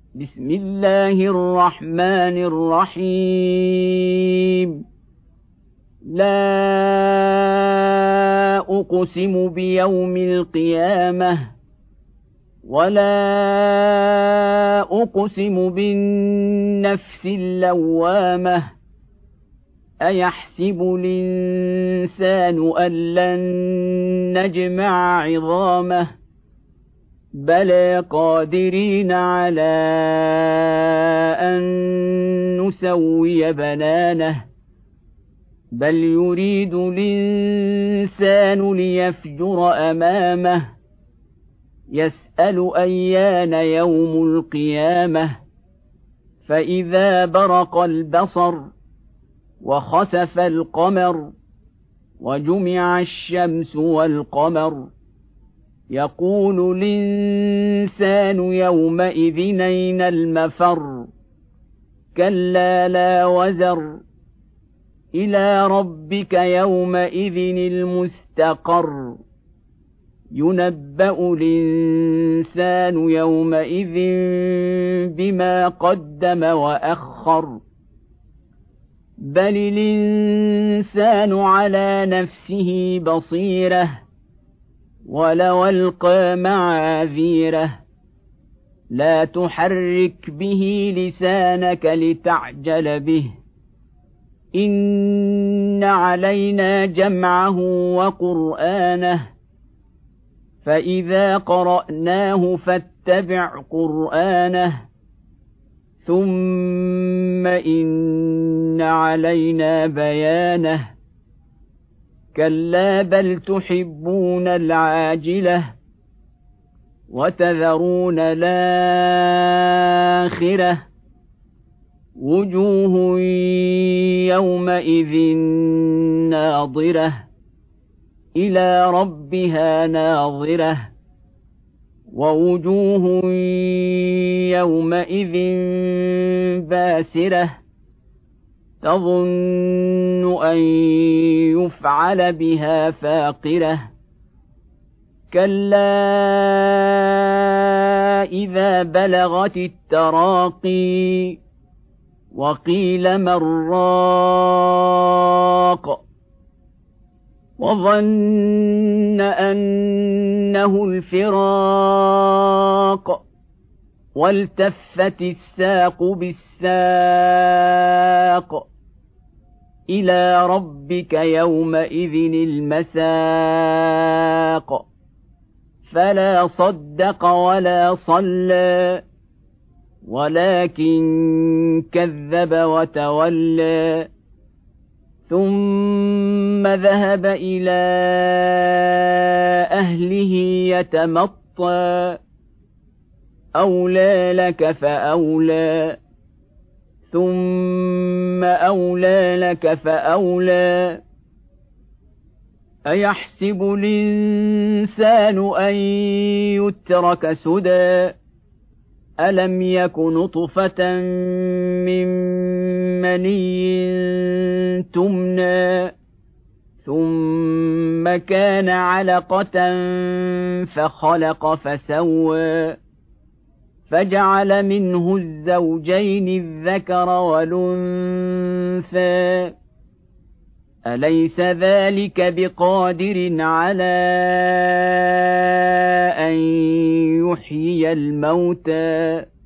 بسم الله الرحمن الرحيم. لا أقسم بيوم القيامة ولا أقسم بالنفس اللوامة أيحسب الإنسان أن لن نجمع عظامه بلى قادرين على أن نسوي بنانه بل يريد الإنسان ليفجر أمامه يسأل أيان يوم القيامة فإذا برق البصر وخسف القمر وجمع الشمس والقمر يقول الإنسان يومئذ أين المفر كلا لا وزر إلى ربك يومئذ المستقر ينبأ الإنسان يومئذ بما قدم وأخر بل الإنسان على نفسه بصيرة ولو ألقى معاذيره لا تحرك به لسانك لتعجل به إن علينا جمعه وقرآنه فإذا قرأناه فاتبع قرآنه ثم إن علينا بيانه كلا بل تحبون العاجلة وتذرون الآخرة وجوه يومئذ ناظرة إلى ربها ناظرة ووجوه يومئذ باسرة تظن أن يفعل بها فاقرة كلا إذا بلغت التراقي وقيل من راق وظن أنه الفراق والتفت الساق بالساق إلى ربك يومئذ المساق فلا صدق ولا صلى ولكن كذب وتولى ثم ذهب إلى أهله يتمطى أولى لك فأولى ثم أولى لك فأولى أيحسب الإنسان أن يترك سدى ألم يك نطفة من مني تمنى ثم كان علقة فخلق فسوى فجعل منه الزوجين الذكر والأنثى أليس ذلك بقادر على أن يحيي الموتى